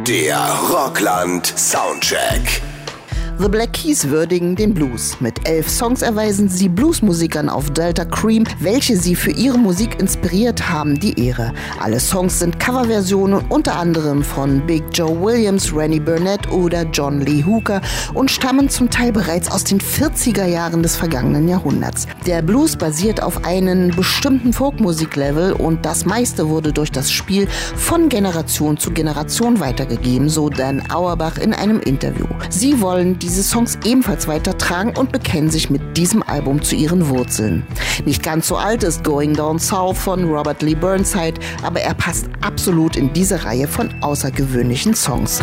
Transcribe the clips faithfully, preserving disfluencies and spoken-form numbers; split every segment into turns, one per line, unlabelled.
Der Rockland Soundcheck.
The Black Keys würdigen den Blues. Mit elf Songs erweisen sie Bluesmusikern auf Delta Cream, welche sie für ihre Musik inspiriert haben, die Ehre. Alle Songs sind Coverversionen, unter anderem von Big Joe Williams, Rennie Burnett oder John Lee Hooker und stammen zum Teil bereits aus den vierziger Jahren des vergangenen Jahrhunderts. Der Blues basiert auf einem bestimmten Folkmusiklevel und das meiste wurde durch das Spiel von Generation zu Generation weitergegeben, so Dan Auerbach in einem Interview. Sie wollen diese Songs ebenfalls weitertragen und bekennen sich mit diesem Album zu ihren Wurzeln. Nicht ganz so alt ist Going Down South von Robert Lee Burnside, aber er passt absolut in diese Reihe von außergewöhnlichen Songs.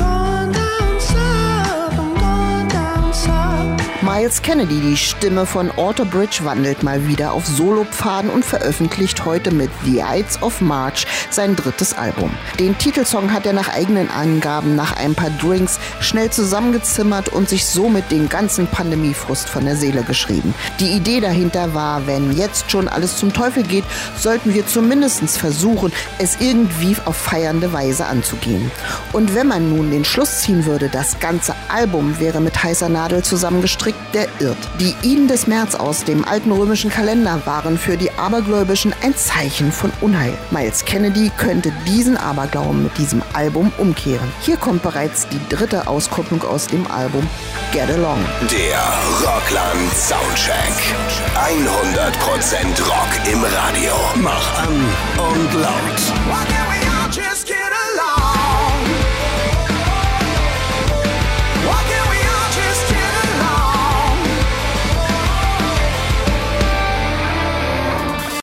Myles Kennedy, die Stimme von Alter Bridge, wandelt mal wieder auf Solopfaden und veröffentlicht heute mit The Ides of March sein drittes Album. Den Titelsong hat er nach eigenen Angaben nach ein paar Drinks schnell zusammengezimmert und sich somit den ganzen Pandemiefrust von der Seele geschrieben. Die Idee dahinter war, wenn jetzt schon alles zum Teufel geht, sollten wir zumindest versuchen, es irgendwie auf feiernde Weise anzugehen. Und wenn man nun den Schluss ziehen würde, das ganze Album wäre mit heißer Nadel zusammengestrickt, der irrt. Die Iden des März aus dem alten römischen Kalender waren für die Abergläubischen ein Zeichen von Unheil. Myles Kennedy könnte diesen Aberglauben mit diesem Album umkehren. Hier kommt bereits die dritte Auskopplung aus dem Album Get Along.
Der Rockland Soundcheck. hundert Prozent Rock im Radio. Mach an und laut.